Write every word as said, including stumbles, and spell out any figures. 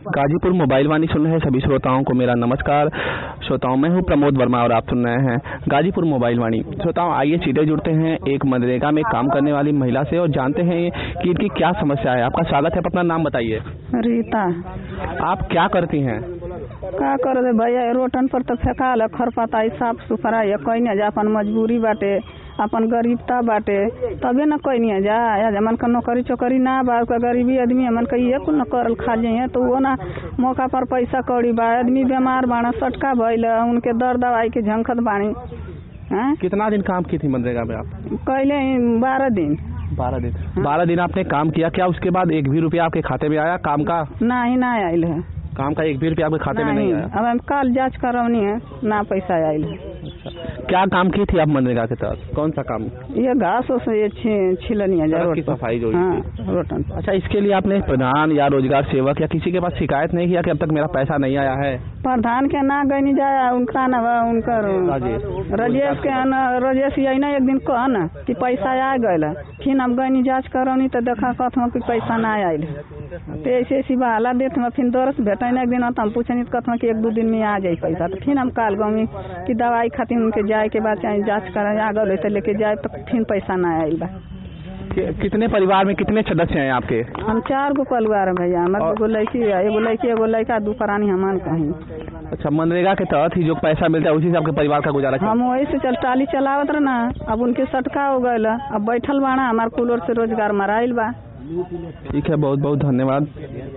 Ghazipur mobile वाणी सुन रहे सभी श्रोताओं को मेरा नमस्कार। श्रोताओं, मैं हूं प्रमोद वर्मा और आप सुन रहे हैं गाजीपुर मोबाइल वाणी। श्रोताओं, आइए सीधे जुड़ते हैं एक मनरेगा में काम करने वाली महिला से और जानते हैं कि इनकी क्या समस्या है। आपका स्वागत है, आप अपना नाम बताइए। रीता। आप क्या करती हैं? का कर दे भैया, रोटन पर तो फेंकाल खरपाता साफ सुथरा है, कोई नहीं जा, अपन मजबूरी बाटे, अपन गरीबता बाटे, तबे न कोई नहीं जा। या मन का नौकरी चौकरी ना बा, गरीबी आदमी मन का ये कुल न करल खा जाइए तो वो ना मौका पर पैसा कौड़ी बा, आदमी बीमार बाड़ा, सटका भइल, उनके दर दवाई के झंखत बाड़ी। कितना दिन काम की थी मनरेगा में आप? कैले बारह दिन। बारह दिन बारह दिन आपने काम किया, क्या उसके बाद एक भी रुपया आपके खाते में आया काम का? ना ही ना आयल है काम का, एक भी रुपया आपके खाते में नहीं आया। अब हम कल जांच करवनी है, ना पैसा आयल है। अच्छा, क्या काम की थी आप मनरेगा के तहत? कौन सा काम? ये घास से ये छिलनी है की सफाई जो। हाँ, रोटन। अच्छा, इसके लिए आपने प्रधान या रोजगार सेवक या किसी के पास शिकायत नहीं किया कि अब तक मेरा पैसा नहीं आया है? प्रधान के ना गई जाया, उनका ना उनका राजेश के ना, राजेश यही ना एक दिन कह ना कि पैसा आ गए, फिर हम गई जांच करौनी तो देखा कहत कि पैसा ना आयल तो ऐसे ऐसी बहाला देत में फिर दरस भेटे एक दिन हम पूछनी तो कहत कि एक दो दिन में आ जाये पैसा। तो फिर हम काल गाँव की दवाई खातिर उनके जाए के बाद चाहे जाँच कर आ गए तो लेके जाए तो फिर पैसा ना आयल बा। कितने परिवार में कितने सदस्य हैं आपके? हम चार गो परिवार है भैया, हमारे एगो लड़की है, एगो लड़की एगो लड़का, दो प्राणी हमान कहीं। अच्छा, मनरेगा के तहत ही जो पैसा मिलता है उसी से आपके परिवार का गुजारा? हम वही से चल टाली चलावत रहे ना, अब उनके सटका हो गए, अब बैठल बाड़ा, हमारे कूलर से रोजगार मराइल बा। ठीक है, बहुत बहुत धन्यवाद।